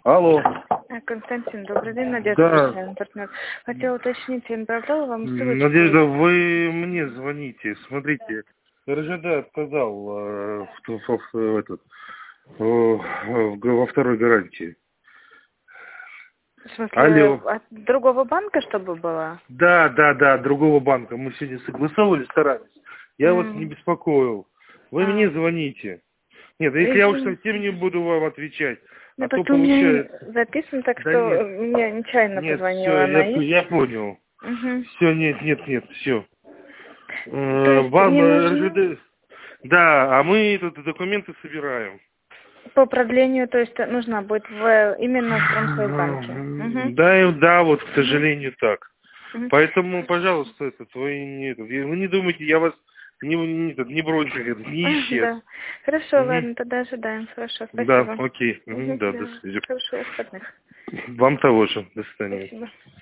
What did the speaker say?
Алло. Константин, добрый день, Надежда, Да. партнер. Хотела уточнить, я направляла вам ссылочку. Надежда, вы мне звоните. Смотрите, РЖД отказал во второй гарантии. В смысле, Алло. от другого банка, чтобы было? Да, другого банка. Мы сегодня согласовывали, старались. Я вас не беспокоил. Вы мне звоните. Нет, если я уж совсем не буду вам отвечать, Ну, а то у меня получается... записано так, Да что нет. мне нечаянно Нет, позвонила все, она. я понял. Угу. Все, нет, все. То есть Вам не нужно РЖД... Да, а мы тут документы собираем. по продлению, то есть нужна будет именно в Промсвязьбанке. Угу. Да, вот, к сожалению, так. Угу. Поэтому, пожалуйста, вы не думайте, я вас не бросил, не исчез. Да. Хорошо, ладно, тогда ожидаем. Хорошо, Да, спасибо. окей. Да, до свидания. Хорошо, выходных. Вам того же. До свидания. Спасибо.